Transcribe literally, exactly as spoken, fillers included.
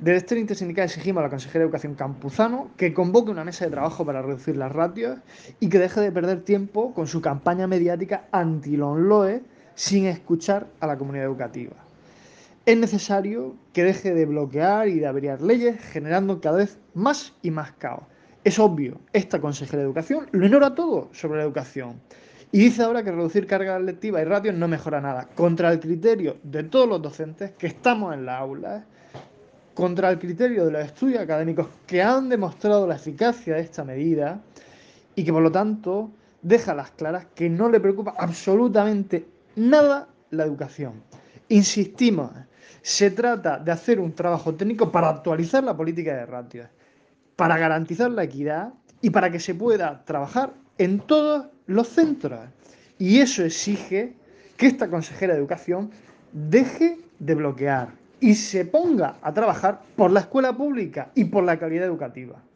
Desde este Intersindical exigimos a la consejera de Educación Campuzano que convoque una mesa de trabajo para reducir las ratios y que deje de perder tiempo con su campaña mediática anti-LOMLOE sin escuchar a la comunidad educativa. Es necesario que deje de bloquear y de averiar leyes, generando cada vez más y más caos. Es obvio, esta consejera de Educación lo ignora todo sobre la educación. Y dice ahora que reducir cargas lectivas y ratios no mejora nada, contra el criterio de todos los docentes que estamos en las aulas, contra el criterio de los estudios académicos que han demostrado la eficacia de esta medida y que por lo tanto deja a las claras que no le preocupa absolutamente nada la educación. Insistimos, se trata de hacer un trabajo técnico para actualizar la política de ratios, para garantizar la equidad y para que se pueda trabajar en todos los centros. Y eso exige que esta consejera de Educación deje de bloquear y se ponga a trabajar por la escuela pública y por la calidad educativa.